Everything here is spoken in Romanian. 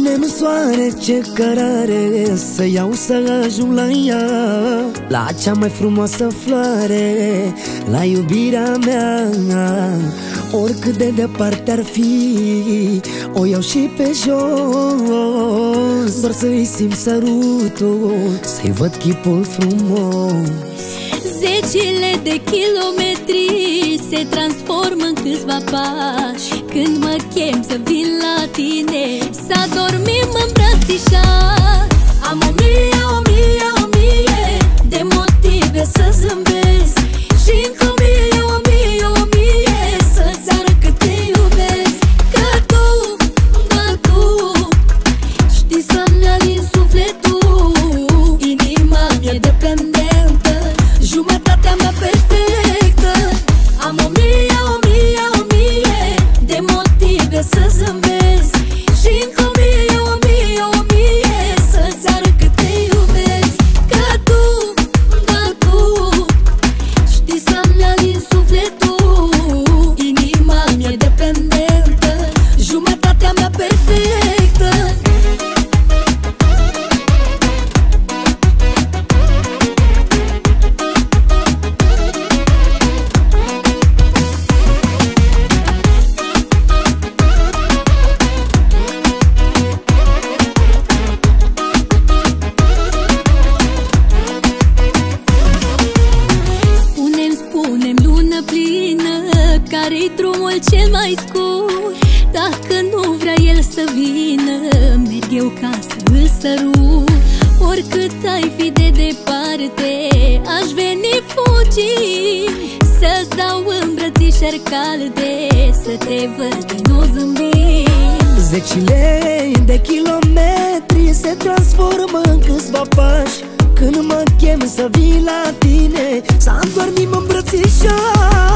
Spune-mi, soare, ce cărare să iau să ajung la ea, la cea mai frumoasă floare, la iubirea mea. Oricât de departe ar fi, o iau și pe jos, doar să-i simt sărutul, să-i văd chipul frumos. Zecile de kilometri se transformă în câțiva pași când mă chem să vin la tine, să adormim îmbrățișați. Am o mie de motive să zâmbesc și încă o mie să-ți arăt cât te iubesc. Că tu, știi să-mi alin sufletul, inima mi-e dependentă, jumătatea mea perfectă. Am o mie de motive să zâmbesc și încă o mie să-ți arăt cât te iubesc. Că tu, știi să-mi alin sufletul, inima mi-e dependentă, jumătatea mea perfectă. Spune-mi, lună plină, care-i drumul cel mai scurt? Dacă nu vrea el să vină, merg eu ca să-l sărut. Oricât ai fi de departe, aș veni fugi, să-ți dau îmbrățișări calde, să te văd din nou zâmbind. Zecile de kilometri se transformă în câțiva pași când mă chem să vii la tine, să adormim îmbrățișați.